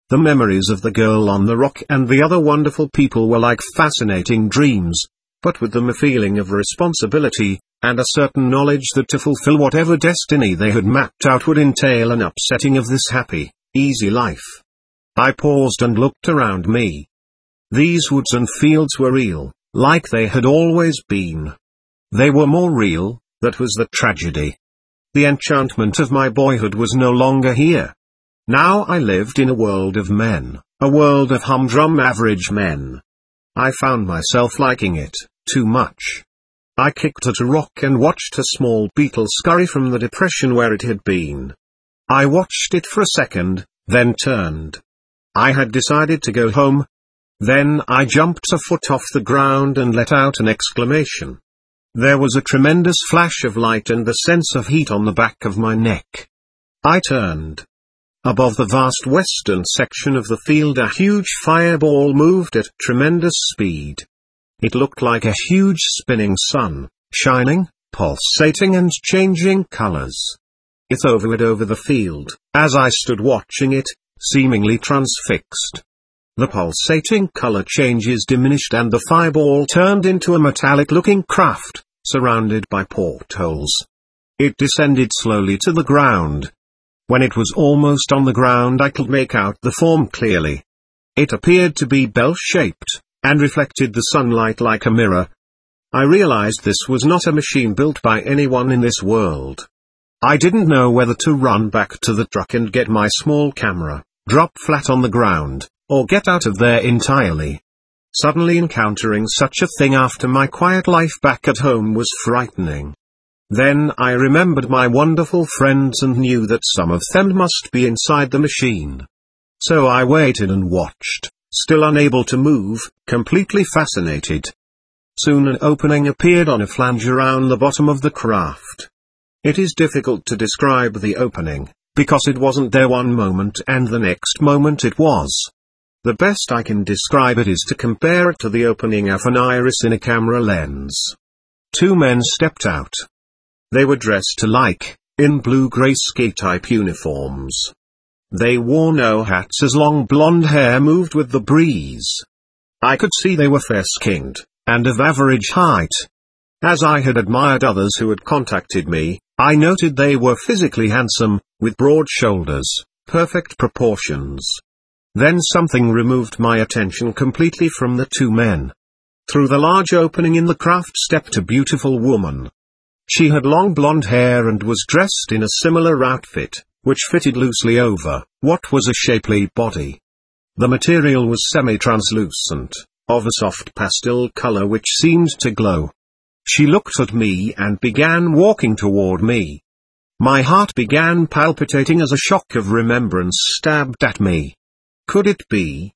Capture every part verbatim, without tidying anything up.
The memories of the girl on the rock and the other wonderful people were like fascinating dreams, but with them a feeling of responsibility, and a certain knowledge that to fulfill whatever destiny they had mapped out would entail an upsetting of this happy, easy life. I paused and looked around me. These woods and fields were real, like they had always been. They were more real, that was the tragedy. The enchantment of my boyhood was no longer here. Now I lived in a world of men, a world of humdrum average men. I found myself liking it, too much. I kicked at a rock and watched a small beetle scurry from the depression where it had been. I watched it for a second, then turned. I had decided to go home. Then I jumped a foot off the ground and let out an exclamation. There was a tremendous flash of light and the sense of heat on the back of my neck. I turned. Above the vast western section of the field a huge fireball moved at tremendous speed. It looked like a huge spinning sun, shining, pulsating and changing colors. It hovered over the field, as I stood watching it, seemingly transfixed. The pulsating color changes diminished and the fireball turned into a metallic-looking craft, surrounded by portholes. It descended slowly to the ground. When it was almost on the ground I could make out the form clearly. It appeared to be bell-shaped, and reflected the sunlight like a mirror. I realized this was not a machine built by anyone in this world. I didn't know whether to run back to the truck and get my small camera, drop flat on the ground, or get out of there entirely. Suddenly encountering such a thing after my quiet life back at home was frightening. Then I remembered my wonderful friends and knew that some of them must be inside the machine. So I waited and watched, still unable to move, completely fascinated. Soon an opening appeared on a flange around the bottom of the craft. It is difficult to describe the opening, because it wasn't there one moment and the next moment it was. The best I can describe it is to compare it to the opening of an iris in a camera lens. Two men stepped out. They were dressed alike, in blue-gray ski-type uniforms. They wore no hats as long blonde hair moved with the breeze. I could see they were fair-skinned, and of average height. As I had admired others who had contacted me, I noted they were physically handsome, with broad shoulders, perfect proportions. Then something removed my attention completely from the two men. Through the large opening in the craft stepped a beautiful woman. She had long blonde hair and was dressed in a similar outfit, which fitted loosely over what was a shapely body. The material was semi-translucent, of a soft pastel color which seemed to glow. She looked at me and began walking toward me. My heart began palpitating as a shock of remembrance stabbed at me. Could it be?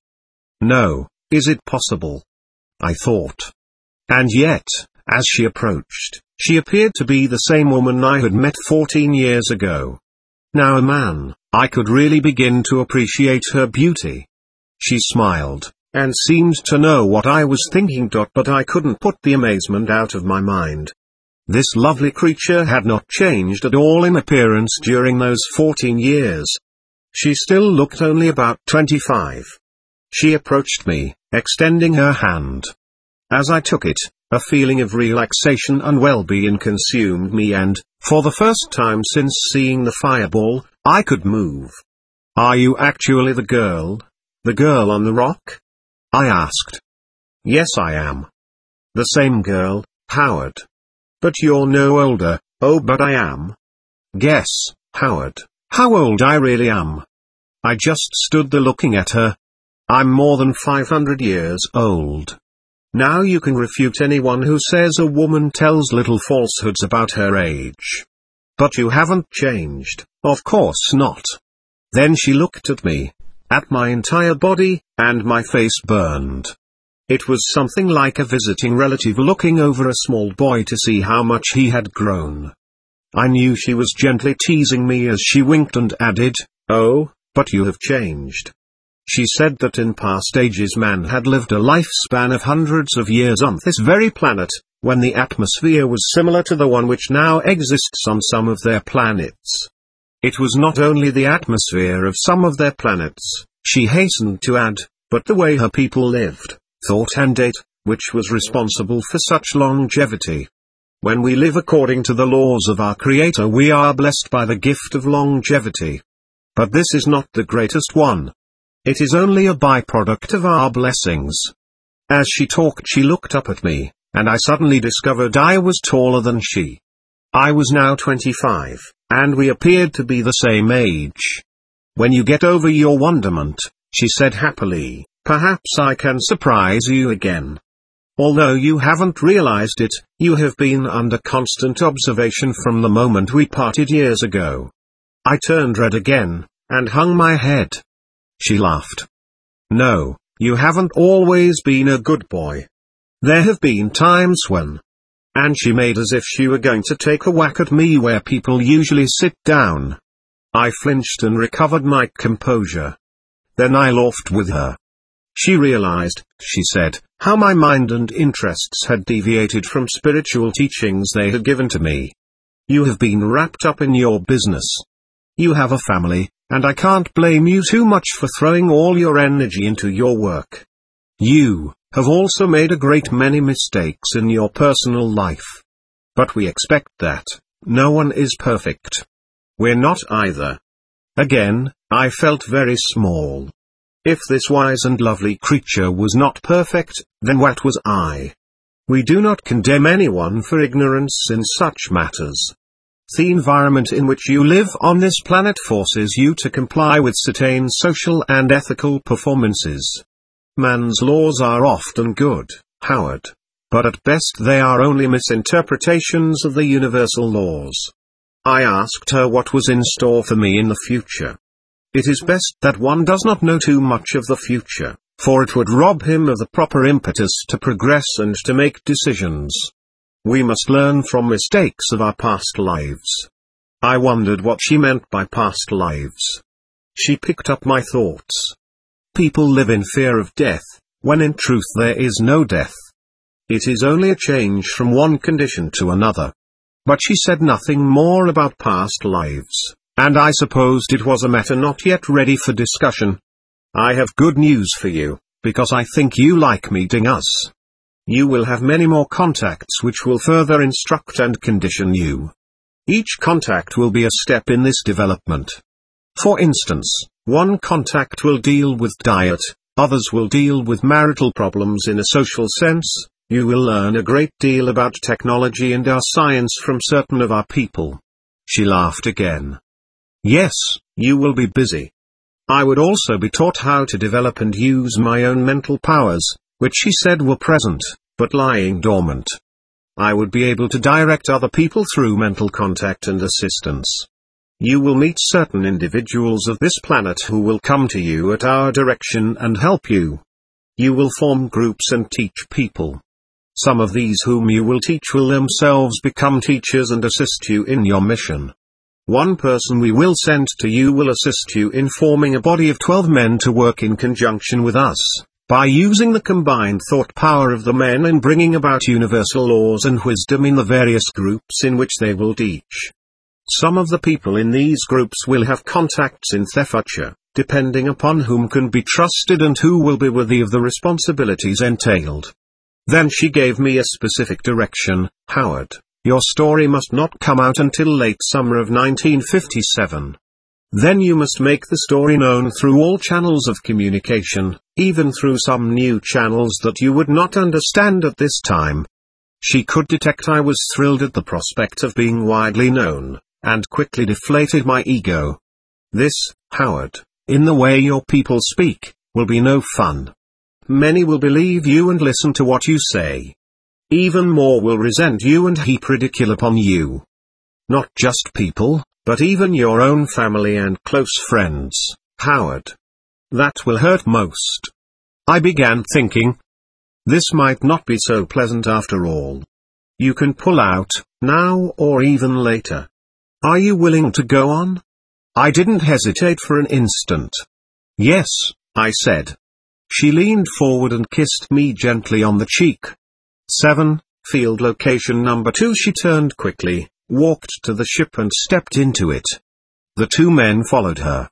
No, is it possible? I thought. And yet, as she approached, she appeared to be the same woman I had met fourteen years ago. Now a man, I could really begin to appreciate her beauty. She smiled, and seemed to know what I was thinking. But I couldn't put the amazement out of my mind. This lovely creature had not changed at all in appearance during those fourteen years. She still looked only about twenty-five. She approached me, extending her hand. As I took it, a feeling of relaxation and well-being consumed me and, for the first time since seeing the fireball, I could move. Are you actually the girl? The girl on the rock? I asked. Yes, I am. The same girl, Howard. But you're no older. Oh, but I am. Guess, Howard, how old I really am. I just stood there looking at her. I'm more than five hundred years old. Now you can refute anyone who says a woman tells little falsehoods about her age. But you haven't changed, of course not. Then she looked at me, at my entire body, and my face burned. It was something like a visiting relative looking over a small boy to see how much he had grown. I knew she was gently teasing me as she winked and added, "Oh, but you have changed." She said that in past ages man had lived a lifespan of hundreds of years on this very planet, when the atmosphere was similar to the one which now exists on some of their planets. It was not only the atmosphere of some of their planets, She hastened to add, but the way her people lived, thought and ate, which was responsible for such longevity. When we live according to the laws of our Creator, we are blessed by the gift of longevity. But this is not the greatest one. It is only a byproduct of our blessings. As she talked, she looked up at me, and I suddenly discovered I was taller than she. I was now twenty-five, and we appeared to be the same age. When you get over your wonderment, she said happily, perhaps I can surprise you again. Although you haven't realized it, you have been under constant observation from the moment we parted years ago. I turned red again, and hung my head. She laughed. No, you haven't always been a good boy. There have been times when... And she made as if she were going to take a whack at me where people usually sit down. I flinched and recovered my composure. Then I laughed with her. She realized, she said, how my mind and interests had deviated from spiritual teachings they had given to me. You have been wrapped up in your business. You have a family, and I can't blame you too much for throwing all your energy into your work. You have also made a great many mistakes in your personal life. But we expect that. No one is perfect. We're not either. Again, I felt very small. If this wise and lovely creature was not perfect, then what was I? We do not condemn anyone for ignorance in such matters. The environment in which you live on this planet forces you to comply with certain social and ethical performances. Man's laws are often good, Howard, but at best they are only misinterpretations of the universal laws. I asked her what was in store for me in the future. It is best that one does not know too much of the future, for it would rob him of the proper impetus to progress and to make decisions. We must learn from mistakes of our past lives. I wondered what she meant by past lives. She picked up my thoughts. People live in fear of death, when in truth there is no death. It is only a change from one condition to another. But she said nothing more about past lives, and I supposed it was a matter not yet ready for discussion. I have good news for you, because I think you like meeting us. You will have many more contacts which will further instruct and condition you. Each contact will be a step in this development. For instance, one contact will deal with diet, others will deal with marital problems in a social sense. You will learn a great deal about technology and our science from certain of our people. She laughed again. Yes, you will be busy. I would also be taught how to develop and use my own mental powers, which she said were present, but lying dormant. I would be able to direct other people through mental contact and assistance. You will meet certain individuals of this planet who will come to you at our direction and help you. You will form groups and teach people. Some of these whom you will teach will themselves become teachers and assist you in your mission. One person we will send to you will assist you in forming a body of twelve men to work in conjunction with us, by using the combined thought power of the men and bringing about universal laws and wisdom in the various groups in which they will teach. Some of the people in these groups will have contacts in the future, depending upon whom can be trusted and who will be worthy of the responsibilities entailed. Then she gave me a specific direction. Howard, your story must not come out until late summer of nineteen fifty-seven. Then you must make the story known through all channels of communication, even through some new channels that you would not understand at this time. She could detect I was thrilled at the prospect of being widely known, and quickly deflated my ego. This, Howard, in the way your people speak, will be no fun. Many will believe you and listen to what you say. Even more will resent you and heap ridicule upon you. Not just people, but even your own family and close friends, Howard. That will hurt most. I began thinking. This might not be so pleasant after all. You can pull out, now or even later. Are you willing to go on? I didn't hesitate for an instant. Yes, I said. She leaned forward and kissed me gently on the cheek. Seven, field location number two. She turned quickly, walked to the ship and stepped into it. The two men followed her.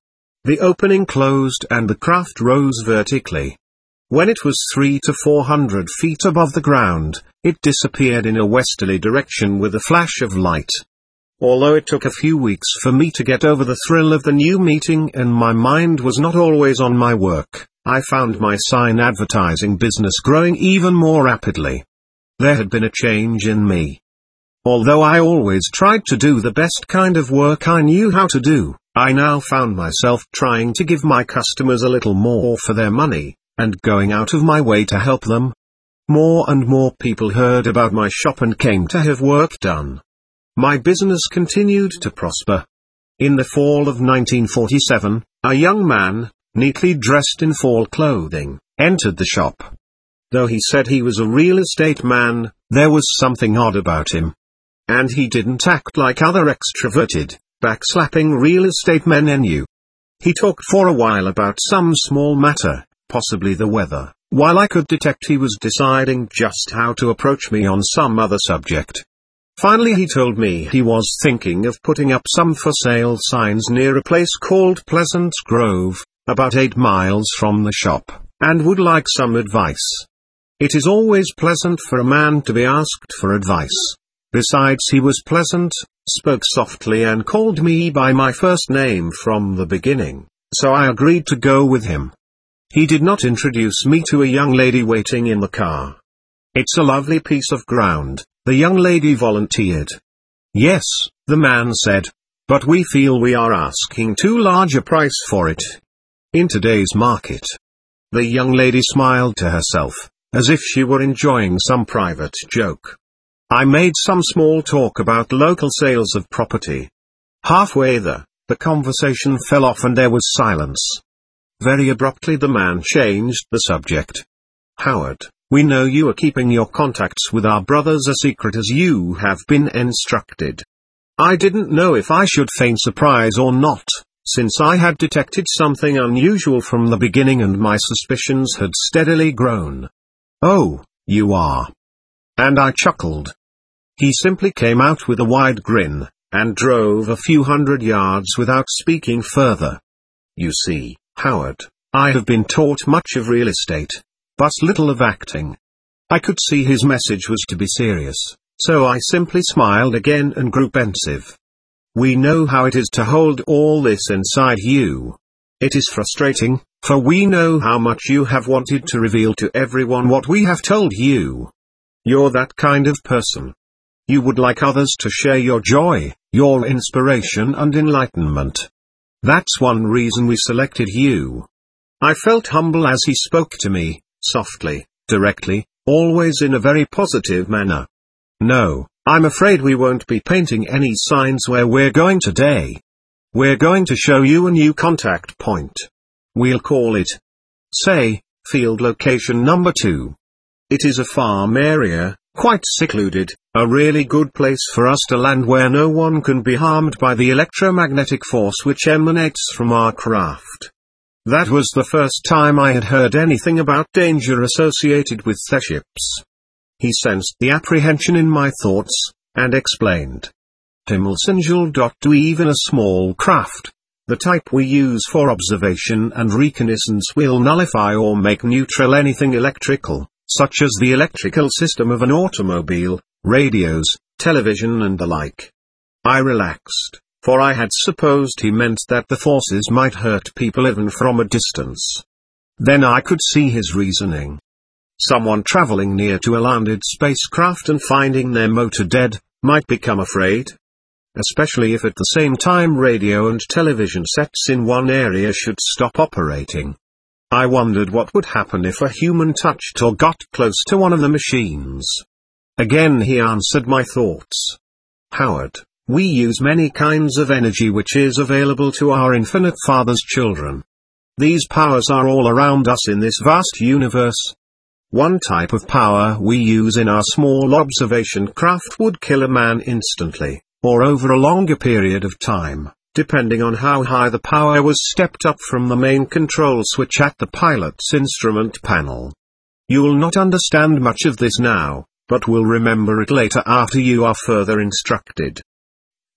The opening closed and the craft rose vertically. When it was three to four hundred feet above the ground, it disappeared in a westerly direction with a flash of light. Although it took a few weeks for me to get over the thrill of the new meeting and my mind was not always on my work, I found my sign advertising business growing even more rapidly. There had been a change in me. Although I always tried to do the best kind of work I knew how to do, I now found myself trying to give my customers a little more for their money, and going out of my way to help them. More and more people heard about my shop and came to have work done. My business continued to prosper. In the fall of nineteen forty-seven, a young man, neatly dressed in fall clothing, entered the shop. Though he said he was a real estate man, there was something odd about him. And he didn't act like other extroverted, backslapping real estate men knew. He talked for a while about some small matter, possibly the weather, while I could detect he was deciding just how to approach me on some other subject. Finally he told me he was thinking of putting up some for sale signs near a place called Pleasant Grove, about eight miles from the shop, and would like some advice. It is always pleasant for a man to be asked for advice. Besides, he was pleasant, spoke softly and called me by my first name from the beginning, so I agreed to go with him. He did not introduce me to a young lady waiting in the car. "It's a lovely piece of ground," the young lady volunteered. "Yes," the man said, "but we feel we are asking too large a price for it in today's market." The young lady smiled to herself, as if she were enjoying some private joke. I made some small talk about local sales of property. Halfway there, the conversation fell off and there was silence. Very abruptly the man changed the subject. "Howard, we know you are keeping your contacts with our brothers a secret as you have been instructed." I didn't know if I should feign surprise or not, since I had detected something unusual from the beginning and my suspicions had steadily grown. "Oh, you are." And I chuckled. He simply came out with a wide grin, and drove a few hundred yards without speaking further. "You see, Howard, I have been taught much of real estate, but little of acting." I could see his message was to be serious, so I simply smiled again and grew pensive. "We know how it is to hold all this inside you. It is frustrating, for we know how much you have wanted to reveal to everyone what we have told you. You're that kind of person. You would like others to share your joy, your inspiration and enlightenment. That's one reason we selected you." I felt humble as he spoke to me, softly, directly, always in a very positive manner. "No, I'm afraid we won't be painting any signs where we're going today. We're going to show you a new contact point. We'll call it, say, field location number two. It is a farm area, quite secluded, a really good place for us to land where no one can be harmed by the electromagnetic force which emanates from our craft." That was the first time I had heard anything about danger associated with the ships. He sensed the apprehension in my thoughts, and explained. "Himmelsengel. Even a small craft, the type we use for observation and reconnaissance, will nullify or make neutral anything electrical, such as the electrical system of an automobile, radios, television and the like." I relaxed, for I had supposed he meant that the forces might hurt people even from a distance. Then I could see his reasoning. Someone traveling near to a landed spacecraft and finding their motor dead, might become afraid. Especially if at the same time radio and television sets in one area should stop operating. I wondered what would happen if a human touched or got close to one of the machines. Again he answered my thoughts. "Howard, we use many kinds of energy which is available to our infinite Father's children. These powers are all around us in this vast universe. One type of power we use in our small observation craft would kill a man instantly, or over a longer period of time, depending on how high the power was stepped up from the main control switch at the pilot's instrument panel. You'll not understand much of this now, but will remember it later after you are further instructed."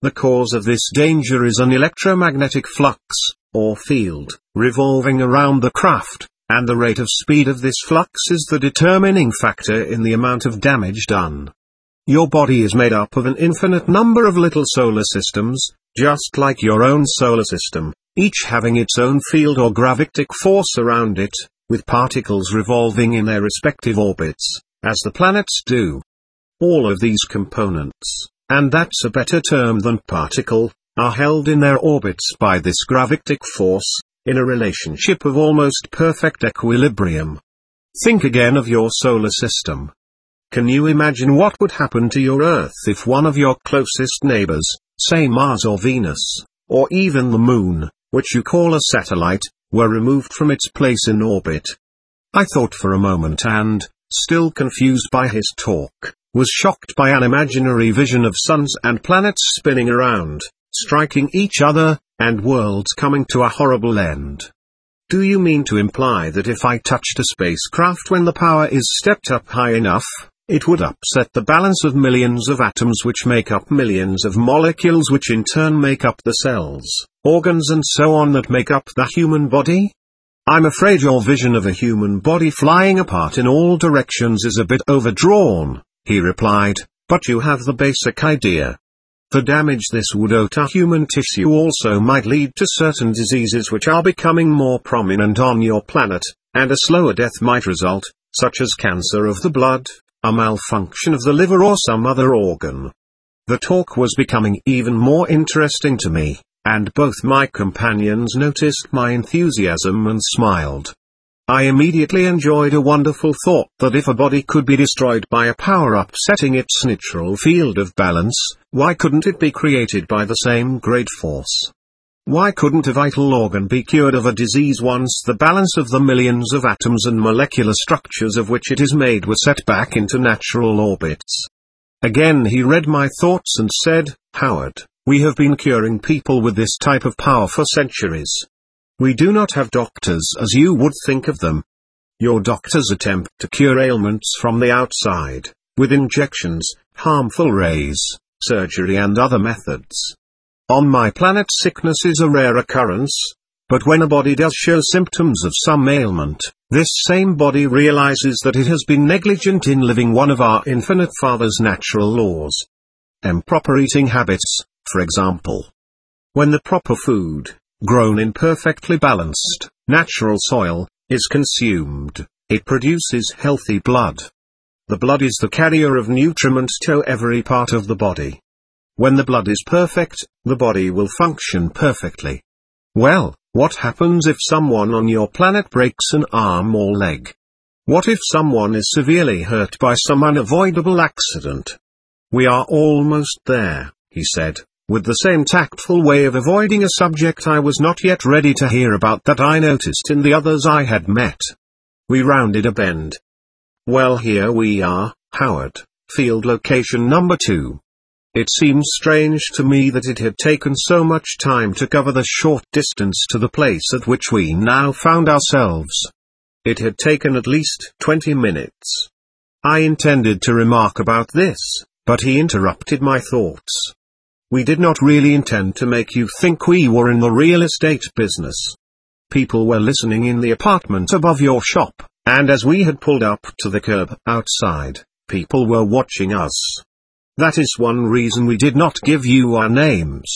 The cause of this danger is an electromagnetic flux, or field, revolving around the craft, and the rate of speed of this flux is the determining factor in the amount of damage done. Your body is made up of an infinite number of little solar systems, just like your own solar system, each having its own field or gravitic force around it, with particles revolving in their respective orbits, as the planets do. All of these components, and that's a better term than particle, are held in their orbits by this gravitic force, in a relationship of almost perfect equilibrium. Think again of your solar system. Can you imagine what would happen to your Earth if one of your closest neighbors, say Mars or Venus, or even the Moon, which you call a satellite, were removed from its place in orbit? I thought for a moment and, still confused by his talk, was shocked by an imaginary vision of suns and planets spinning around, striking each other, and worlds coming to a horrible end. Do you mean to imply that if I touched a spacecraft when the power is stepped up high enough, it would upset the balance of millions of atoms which make up millions of molecules which in turn make up the cells, organs and so on that make up the human body? I'm afraid your vision of a human body flying apart in all directions is a bit overdrawn, he replied, but you have the basic idea. The damage this would do to human tissue also might lead to certain diseases which are becoming more prominent on your planet, and a slower death might result, such as cancer of the blood, a malfunction of the liver or some other organ. The talk was becoming even more interesting to me, and both my companions noticed my enthusiasm and smiled. I immediately enjoyed a wonderful thought that if a body could be destroyed by a power upsetting its natural field of balance, why couldn't it be created by the same great force? Why couldn't a vital organ be cured of a disease once the balance of the millions of atoms and molecular structures of which it is made were set back into natural orbits? Again he read my thoughts and said, Howard, we have been curing people with this type of power for centuries. We do not have doctors as you would think of them. Your doctors attempt to cure ailments from the outside, with injections, harmful rays, surgery and other methods. On my planet sickness is a rare occurrence, but when a body does show symptoms of some ailment, this same body realizes that it has been negligent in living one of our infinite Father's natural laws. Improper eating habits, for example. When the proper food, grown in perfectly balanced, natural soil, is consumed, it produces healthy blood. The blood is the carrier of nutriment to every part of the body. When the blood is perfect, the body will function perfectly. Well, what happens if someone on your planet breaks an arm or leg? What if someone is severely hurt by some unavoidable accident? We are almost there, he said, with the same tactful way of avoiding a subject I was not yet ready to hear about that I noticed in the others I had met. We rounded a bend. Well, here we are, Howard, field location number two. It seems strange to me that it had taken so much time to cover the short distance to the place at which we now found ourselves. It had taken at least twenty minutes. I intended to remark about this, but he interrupted my thoughts. We did not really intend to make you think we were in the real estate business. People were listening in the apartment above your shop, and as we had pulled up to the curb outside, people were watching us. That is one reason we did not give you our names.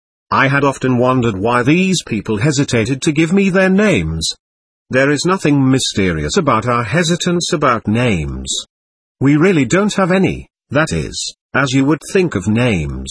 I had often wondered why these people hesitated to give me their names. There is nothing mysterious about our hesitance about names. We really don't have any, that is, as you would think of names.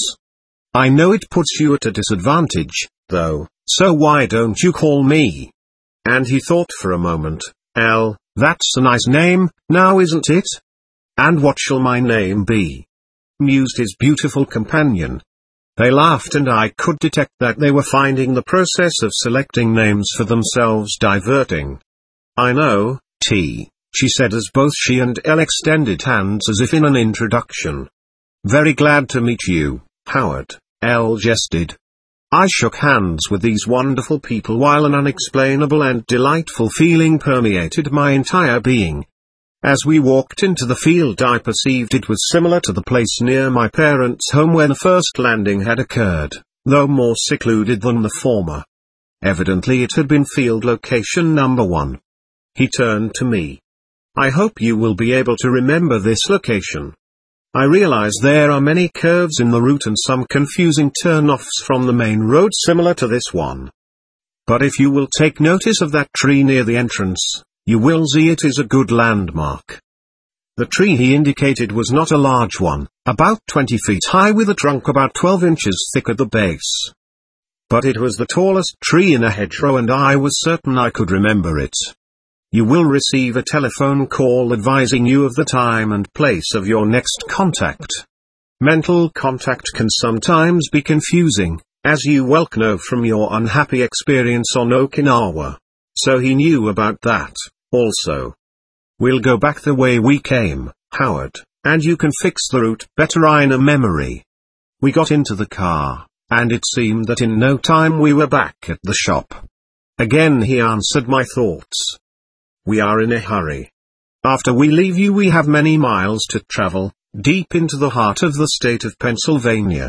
I know it puts you at a disadvantage, though, so why don't you call me? And he thought for a moment. L, that's a nice name, now isn't it? And what shall my name be? Mused his beautiful companion. They laughed and I could detect that they were finding the process of selecting names for themselves diverting. I know, T, she said as both she and Elle extended hands as if in an introduction. Very glad to meet you, Howard, Elle jested. I shook hands with these wonderful people while an unexplainable and delightful feeling permeated my entire being. As we walked into the field I perceived it was similar to the place near my parents' home where the first landing had occurred, though more secluded than the former. Evidently it had been field location number one. He turned to me. I hope you will be able to remember this location. I realize there are many curves in the route and some confusing turn-offs from the main road similar to this one. But if you will take notice of that tree near the entrance, you will see it is a good landmark. The tree he indicated was not a large one, about twenty feet high with a trunk about twelve inches thick at the base. But it was the tallest tree in a hedgerow and I was certain I could remember it. You will receive a telephone call advising you of the time and place of your next contact. Mental contact can sometimes be confusing, as you well know from your unhappy experience on Okinawa. So he knew about that, also. We'll go back the way we came, Howard, and you can fix the route better in a memory. We got into the car, and it seemed that in no time we were back at the shop. Again he answered my thoughts. We are in a hurry. After we leave you we have many miles to travel, deep into the heart of the state of Pennsylvania.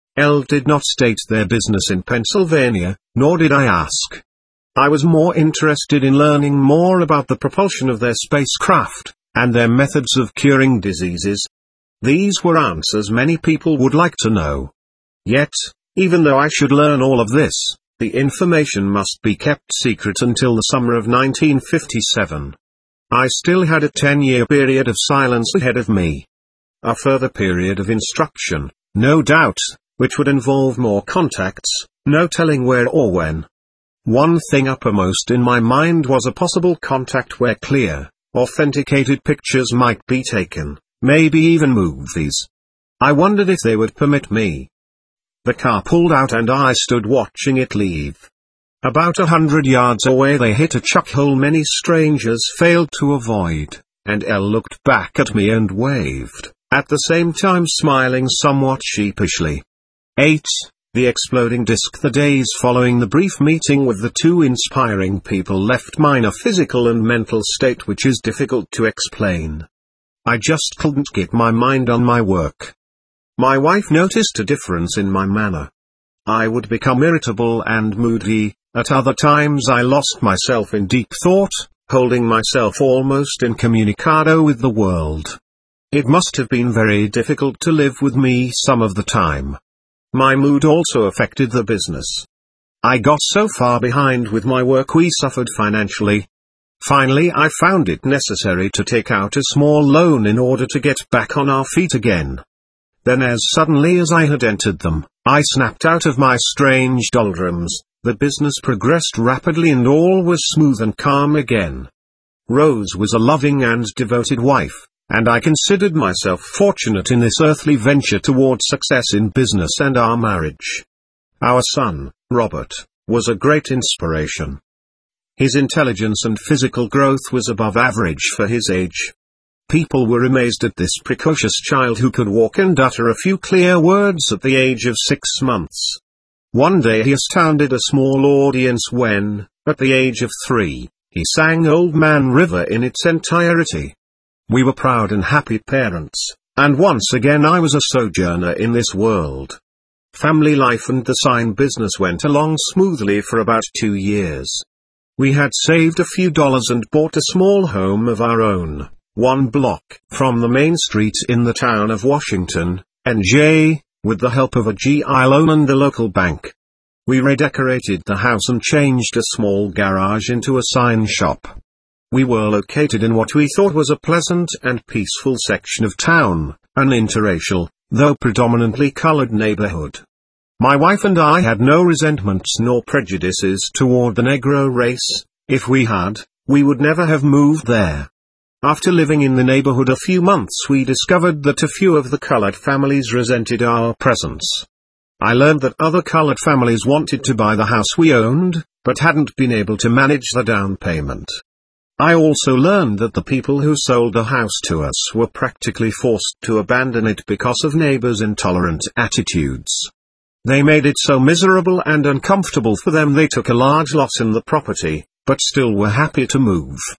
L did not state their business in Pennsylvania, nor did I ask. I was more interested in learning more about the propulsion of their spacecraft, and their methods of curing diseases. These were answers many people would like to know. Yet, even though I should learn all of this, the information must be kept secret until the summer of nineteen fifty-seven. I still had a ten-year period of silence ahead of me. A further period of instruction, no doubt, which would involve more contacts, no telling where or when. One thing uppermost in my mind was a possible contact where clear, authenticated pictures might be taken, maybe even movies. I wondered if they would permit me. The car pulled out and I stood watching it leave. About a hundred yards away they hit a chuck hole many strangers failed to avoid, and Elle looked back at me and waved, at the same time smiling somewhat sheepishly. eight. The exploding disc. The days following the brief meeting with the two inspiring people left mine a physical and mental state which is difficult to explain. I just couldn't get my mind on my work. My wife noticed a difference in my manner. I would become irritable and moody, at other times I lost myself in deep thought, holding myself almost incommunicado with the world. It must have been very difficult to live with me some of the time. My mood also affected the business. I got so far behind with my work we suffered financially. Finally I found it necessary to take out a small loan in order to get back on our feet again. Then as suddenly as I had entered them, I snapped out of my strange doldrums, the business progressed rapidly and all was smooth and calm again. Rose was a loving and devoted wife, and I considered myself fortunate in this earthly venture toward success in business and our marriage. Our son, Robert, was a great inspiration. His intelligence and physical growth was above average for his age. People were amazed at this precocious child who could walk and utter a few clear words at the age of six months. One day he astounded a small audience when, at the age of three, he sang Old Man River in its entirety. We were proud and happy parents, and once again I was a sojourner in this world. Family life and the sign business went along smoothly for about two years. We had saved a few dollars and bought a small home of our own, one block from the main street in the town of Washington, N J, with the help of a G I loan and a local bank. We redecorated the house and changed a small garage into a sign shop. We were located in what we thought was a pleasant and peaceful section of town, an interracial, though predominantly colored neighborhood. My wife and I had no resentments nor prejudices toward the Negro race. If we had, we would never have moved there. After living in the neighborhood a few months we discovered that a few of the colored families resented our presence. I learned that other colored families wanted to buy the house we owned, but hadn't been able to manage the down payment. I also learned that the people who sold the house to us were practically forced to abandon it because of neighbors' intolerant attitudes. They made it so miserable and uncomfortable for them they took a large loss in the property, but still were happy to move.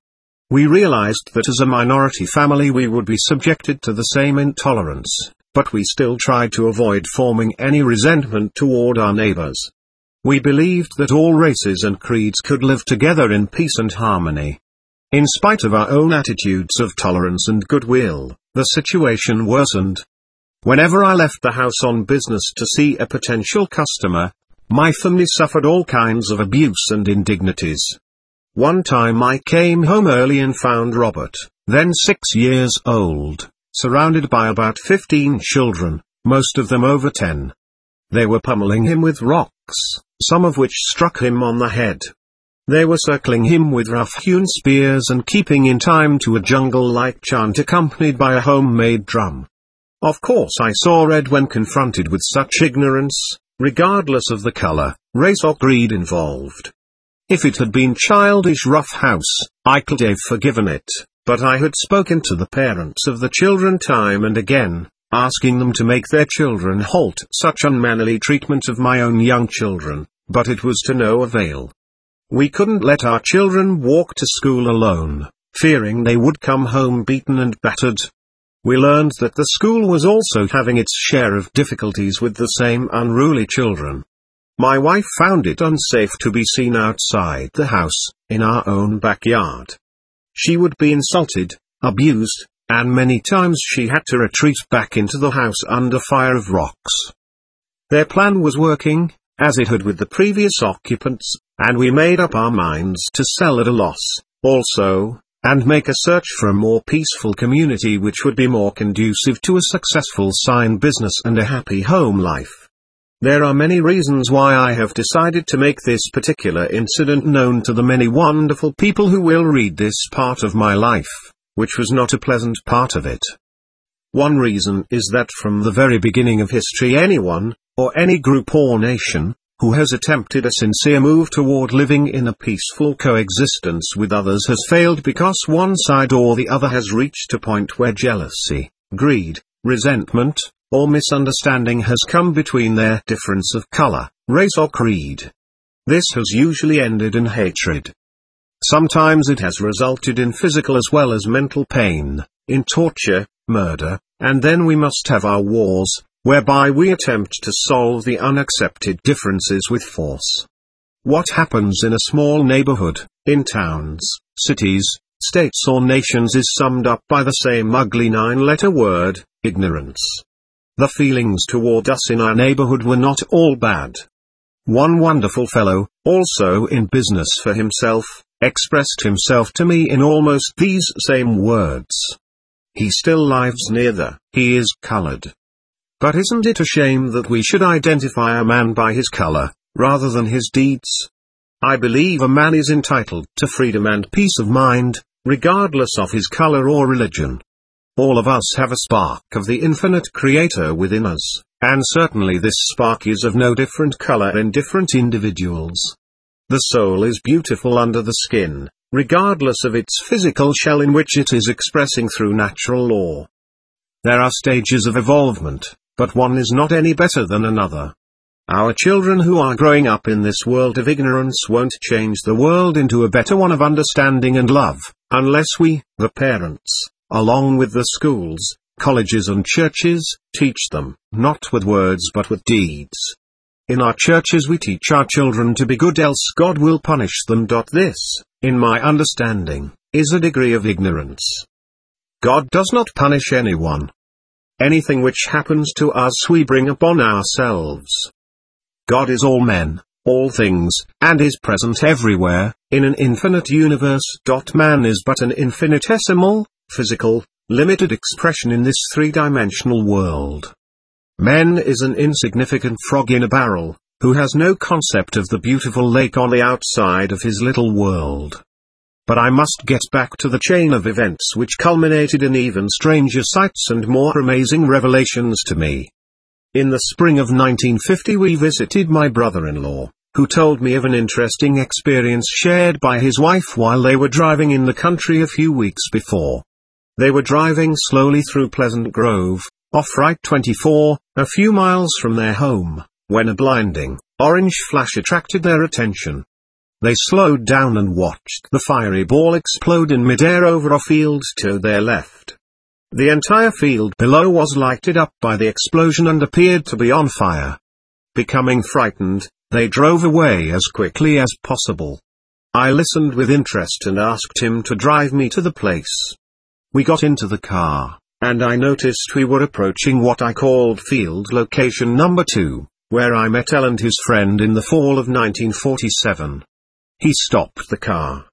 We realized that as a minority family we would be subjected to the same intolerance, but we still tried to avoid forming any resentment toward our neighbors. We believed that all races and creeds could live together in peace and harmony. In spite of our own attitudes of tolerance and goodwill, the situation worsened. Whenever I left the house on business to see a potential customer, my family suffered all kinds of abuse and indignities. One time I came home early and found Robert, then six years old, surrounded by about fifteen children, most of them over ten. They were pummeling him with rocks, some of which struck him on the head. They were circling him with rough-hewn spears and keeping in time to a jungle-like chant accompanied by a homemade drum. Of course I saw red when confronted with such ignorance, regardless of the color, race or creed involved. If it had been childish roughhouse, I could have forgiven it, but I had spoken to the parents of the children time and again, asking them to make their children halt such unmannerly treatment of my own young children, but it was to no avail. We couldn't let our children walk to school alone, fearing they would come home beaten and battered. We learned that the school was also having its share of difficulties with the same unruly children. My wife found it unsafe to be seen outside the house, in our own backyard. She would be insulted, abused, and many times she had to retreat back into the house under fire of rocks. Their plan was working, as it had with the previous occupants, and we made up our minds to sell at a loss, also, and make a search for a more peaceful community which would be more conducive to a successful sign business and a happy home life. There are many reasons why I have decided to make this particular incident known to the many wonderful people who will read this part of my life, which was not a pleasant part of it. One reason is that from the very beginning of history anyone, or any group or nation, who has attempted a sincere move toward living in a peaceful coexistence with others has failed because one side or the other has reached a point where jealousy, greed, resentment, or misunderstanding has come between their difference of color, race or creed. This has usually ended in hatred. Sometimes it has resulted in physical as well as mental pain, in torture, murder, and then we must have our wars, whereby we attempt to solve the unaccepted differences with force. What happens in a small neighborhood, in towns, cities, states or nations is summed up by the same ugly nine-letter word, ignorance. The feelings toward us in our neighborhood were not all bad. One wonderful fellow, also in business for himself, expressed himself to me in almost these same words. He still lives near the, he is colored. But isn't it a shame that we should identify a man by his color, rather than his deeds? I believe a man is entitled to freedom and peace of mind, regardless of his color or religion. All of us have a spark of the infinite creator within us, and certainly this spark is of no different color in different individuals. The soul is beautiful under the skin, regardless of its physical shell in which it is expressing through natural law. There are stages of evolvement, but one is not any better than another. Our children who are growing up in this world of ignorance won't change the world into a better one of understanding and love, unless we, the parents, along with the schools, colleges and churches, teach them, not with words but with deeds. In our churches we teach our children to be good, else God will punish them. This, in my understanding, is a degree of ignorance. God does not punish anyone. Anything which happens to us we bring upon ourselves. God is all men, all things, and is present everywhere, in an infinite universe. Man is but an infinitesimal, physical, limited expression in this three-dimensional world. Man is an insignificant frog in a barrel, who has no concept of the beautiful lake on the outside of his little world. But I must get back to the chain of events which culminated in even stranger sights and more amazing revelations to me. In the spring of nineteen fifty we visited my brother-in-law, who told me of an interesting experience shared by his wife while they were driving in the country a few weeks before. They were driving slowly through Pleasant Grove, off Route twenty-four, a few miles from their home, when a blinding, orange flash attracted their attention. They slowed down and watched the fiery ball explode in midair over a field to their left. The entire field below was lighted up by the explosion and appeared to be on fire. Becoming frightened, they drove away as quickly as possible. I listened with interest and asked him to drive me to the place. We got into the car, and I noticed we were approaching what I called field location number two, where I met L and his friend in the fall of nineteen forty-seven. He stopped the car,